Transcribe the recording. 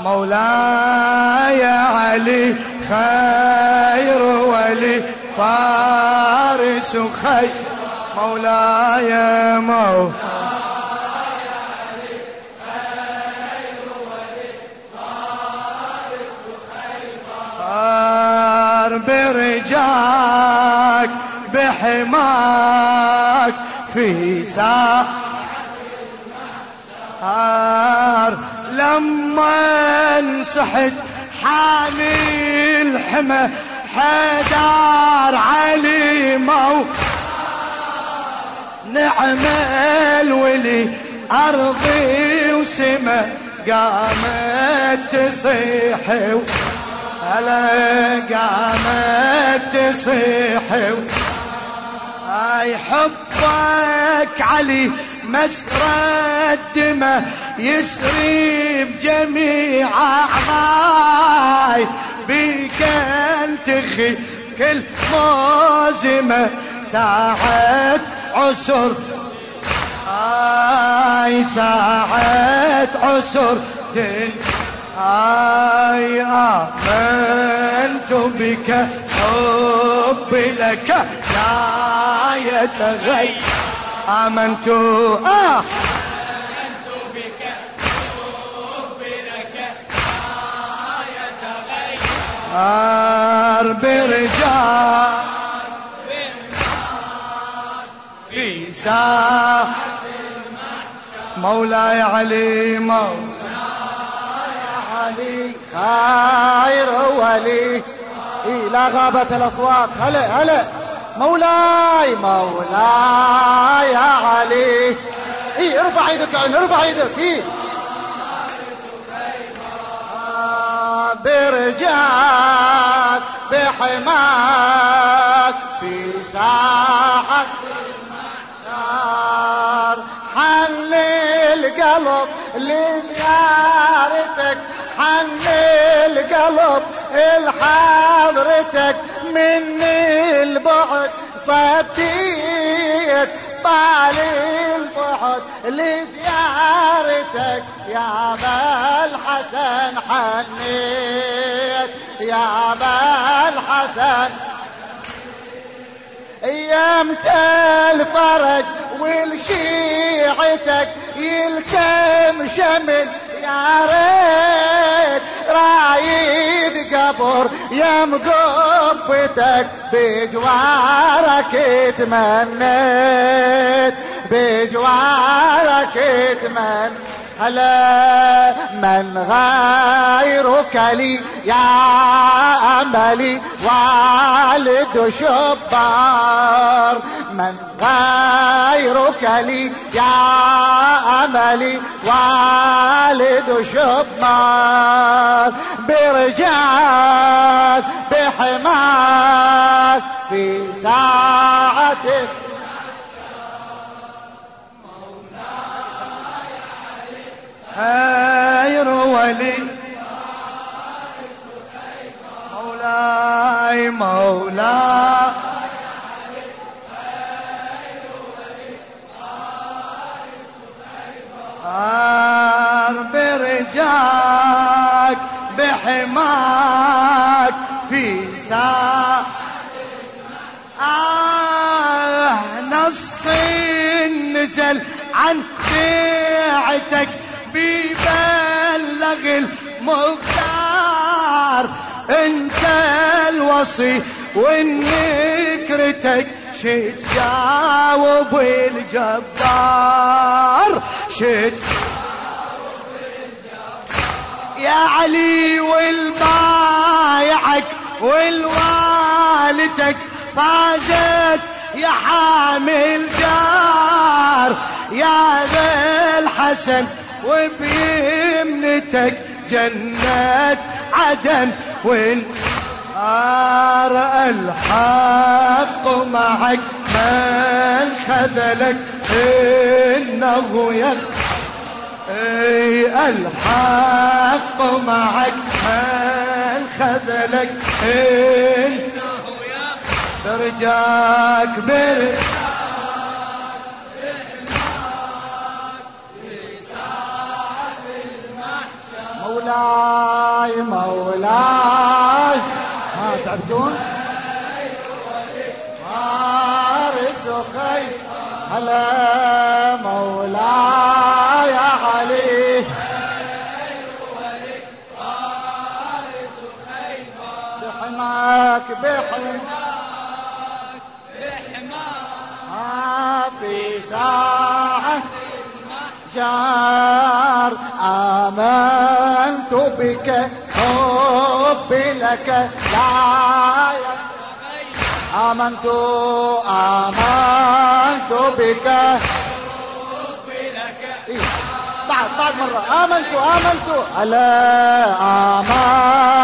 مولاي علي خير ولي فارس خير مولاي علي خير ولي فارس خير برجاك بحماك في ساحة المحشر لما انسحت حامي الحمى حدار علي نعم الولي أرضي وسما قامت تصيح هلا قامت تصيح اي حبك علي مسرى الدمى يسري بجميع أعضاي بيك انتخي كل موزمة ساعة عسر اي ساعة عسر اي آمنت بك حبي لك لا يتغير آمنت بك حبي لك لا يتغير برجال في ساحة المحشر مولاي علي علي خير ولي لا غابت الأصوات هلا هلا مولاي علي ارفع ايدك ارفع ايدك برجاك بحماك في ساحة المحشر حن القلب لزيارتك حن القلب لحضرتك من البعد صديت طال البعد لزيارتك يا أبا الحسن حنيت يا أبا الحسن ايامت الفرج ولشيعتك يلتم شمل يا ريت رايد قبر يا مقبتك بجوارك تمنيت بجوارك تمنيت هلا من غيرك لي يا أملي والد شبار من غيرك لي يا أملي والد شبار برجاك بحماك في ساعتك خير ولي مولاي برجاك بحماك في ساعة نص نزل عن بيعتك بيبلغ المختار انت الوصي ونكرتك شد جاوب الجبار شد يا علي والبايعك والوالدك فازت يا حامل جار يا ذا الحسن وبيمنتك جنة عدن والنار الحق معك من خذلك إنه الحق معك من خذلك إنه برجاك مولاي مولاي تعبتون فارس خير هلا مولاي يا علي بحماك في ساعة جار آمنت بك حبي لك لا آمنت بك بعد مرة آمنت ألا آمنت